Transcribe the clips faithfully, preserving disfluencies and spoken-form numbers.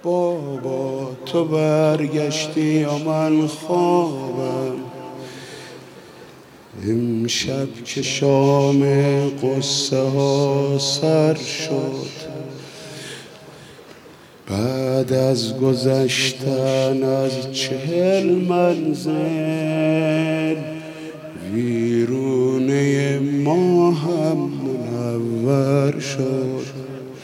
بابا تو برگشتی یا من خوابم، امشب که شام قصه ها سر شد، بعد از گذشتن از چهل منزل ویرونه ما هم منور شد.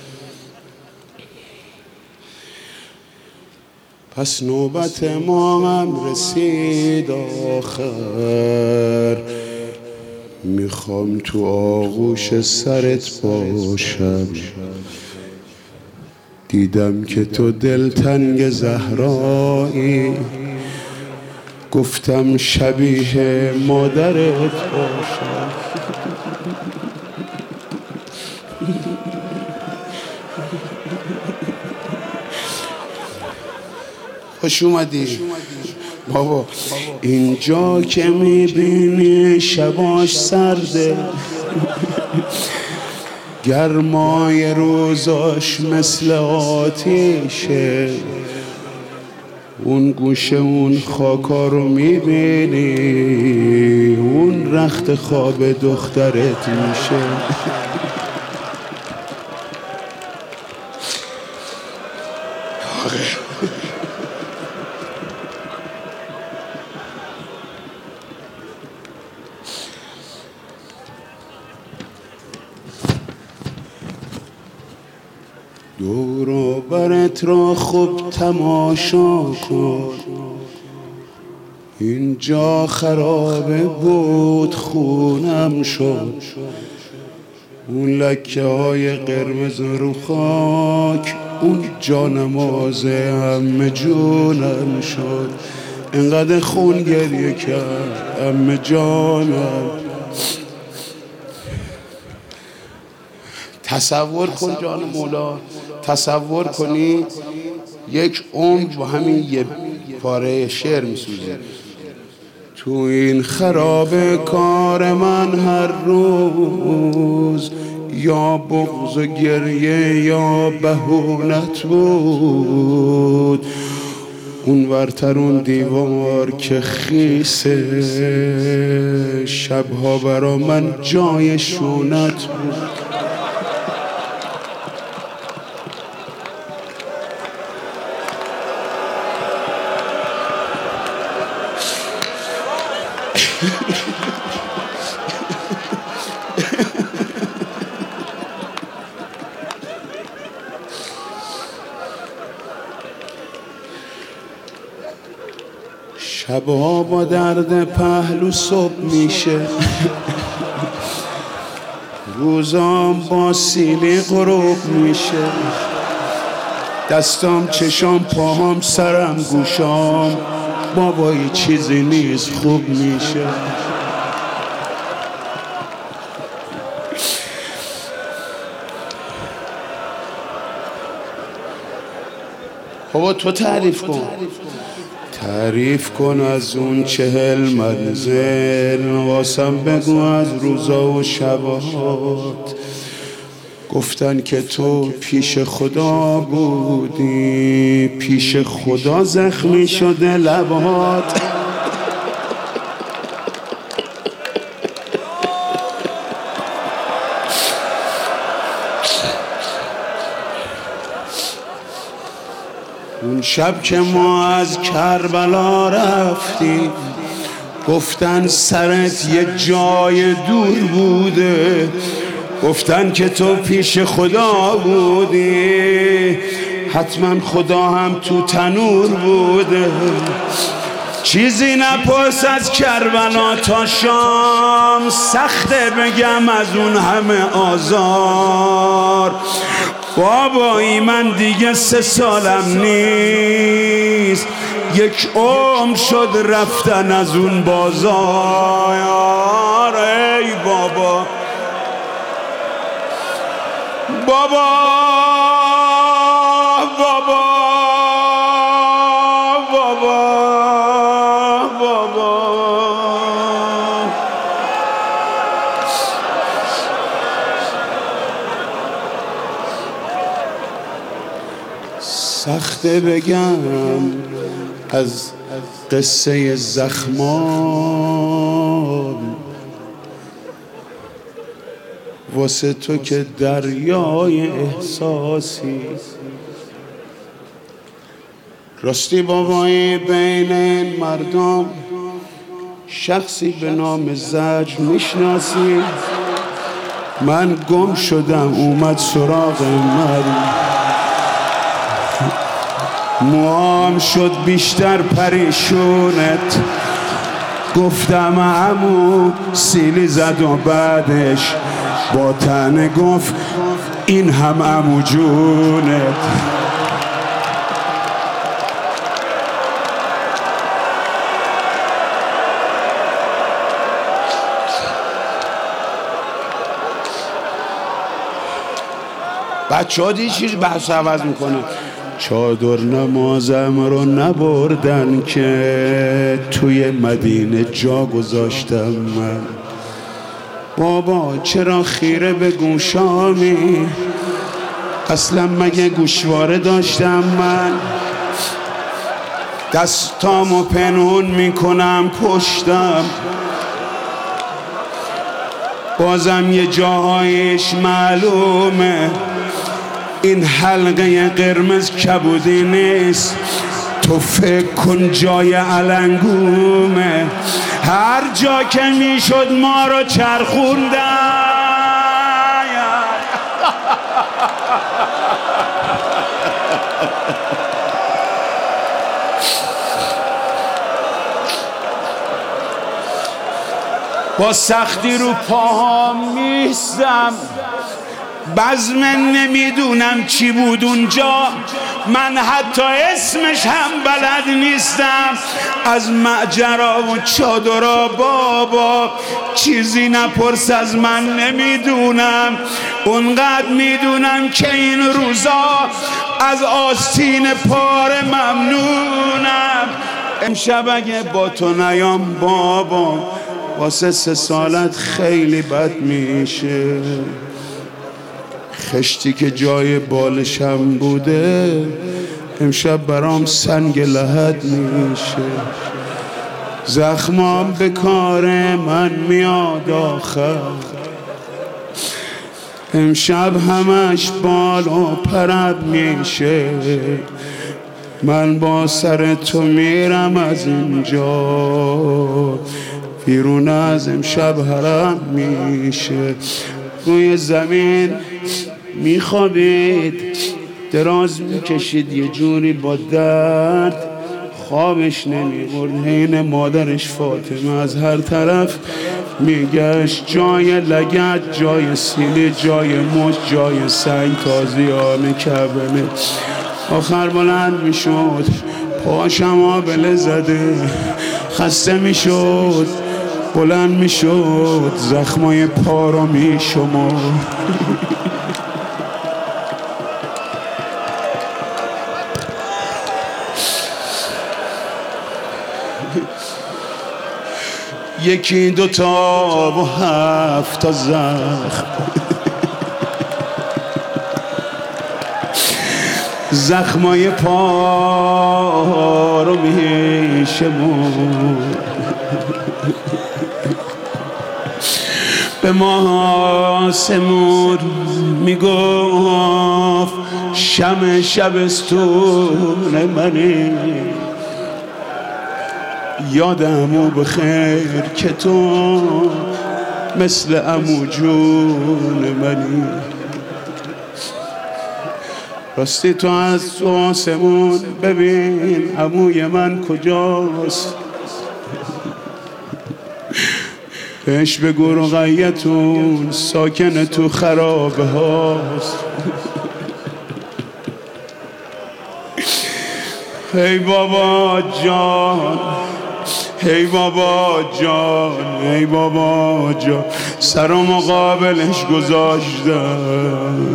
پس نوبت ما هم رسید آخر، میخوام تو آغوش سرت باشم، دیدم که تو دلتنگ زهرایی، گفتم شبیه مادرت باشم. خوش اومدی بابا. اینجا که میبینی شباش سرده، گرمای روزاش مثل آتیشه، اون گوشه اون خاکا رو میبینی، اون رخت خواب دخترت میشه. دور و برت را خوب تماشا کن، اینجا خرابه بود خونم شد، اون لکه های قرمز رو خاک اون جانماز همه جونم شد، اینقدر خون گریه کرد همه جانم. تصور کن جان مولا، تصور کنی یک عمر با همین یه پاره شعر میسوزه. تو این خراب کار من هر روز یا بغض و گریه یا بهونت بود، اون ورتر اون دیوار که خیسه، شبها برا من جای شونت بود. شبها با درد پهلو صبح میشه، روزام با سیلی غروب میشه، دستام چشام پاهام سرم گوشام، بابایی چیزی نیست خوب میشه. بابا تو تعریف کن، تعریف کن از اون چهل منزل، واسم بگو از روزا و شبات، گفتن که تو پیش خدا بودی، پیش خدا زخمی شده لبات. اون شب که ما از کربلا رفتیم، گفتن سرت یه جای دور بوده، گفتن که تو پیش خدا بودی، حتما خدا هم تو تنور بوده. چیزی نپرس از کربلا تا شام، سخته بگم از اون همه آزار، بابایی من دیگه سه سالم نیست، یک عمر شد رفتن از اون بازار. ای بابا بابا بابا بابا بابا سخته بگم از قصه زخمام واسه تو که دریای احساسی. راستی بابایی بین این مردم شخصی به نام زجر میشناسی؟ من گم شدم اومد سراغ من، موام شد بیشتر پریشونت، گفتم عمو سیلی زد و بعدش با تنه گفت این هم عمو جونت. بچه ها دی چیز بحث عوض میکنه. چادر نمازم رو نبردن که توی مدینه جا گذاشتم من. بابا چرا خیره به گوشامی؟ اصلا مگه گوشواره داشتم من؟ دستامو پنهون میکنم پشتم، بازم یه جاهایش معلومه این حلقه قرمز کبودی نیست. تو فکر کن جای علنگومه، هر جا که میشد ما رو چرخوندن. با سختی رو پاهم میستم، بزم نمیدونم چی بود اونجا، من حتی اسمش هم بلد نیستم. از معجرا و چادرا بابا چیزی نپرس از من نمیدونم. اونقدر میدونم که این روزا از آستین پاره ممنونم. امشب اگه با تو نیام بابا واسه سه سالت خیلی بد میشه. خشتی که جای بالشم بوده امشب برام سنگ لحد میشه. زخمام به کار من میاد آخر، امشب همش بال و پرد میشه. من با سر تو میرم از اینجا، بیرون از امشب حرم میشه. روی زمین میخوابید، دراز میکشید یه جوری با درد، خوابش نمیبرد. حین مادرش فاطمه از هر طرف میگشت، جای لگد، جای سیلی، جای مچ، جای سنگ، تازیانه کبنه. آخر بلند میشد، پاشم آبله زده، خسته میشد، بلند میشد، زخمای پا رو میشمرد. یکی دوتا و هفت تا زخم، زخمای پا رو میشمرد. به ما سمور میگفت شم شبستون منی، یادمو بخیر که تو مثل عمو جون منی. راستی تو از تو آسمون ببین عموی من کجاست، بهش بگو رقیتون ساکن تو خرابه هاست. هی بابا جان، هی بابا جان، هی بابا جان، سر و مقابلش گذاشتم،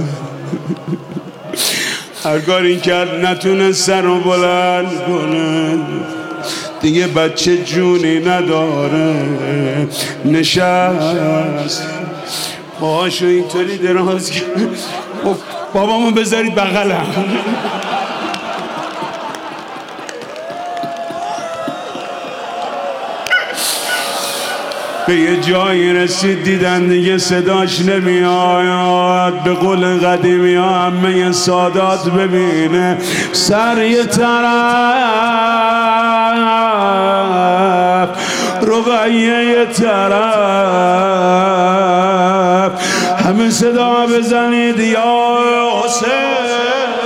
هر کاری کرد نتونه سر رو بلند کنه، دیگه بچه جونی نداره. نشست پاشو اینطوری دراز کرد، بابامو بذارید بغلم. به یه جایی رسید دیدن دیگه صداش نمیاد. به قول قدیمی ها همه سادات ببینه سر یه طرف رقیه یه طرف، همه صدا بزنید یا حسین.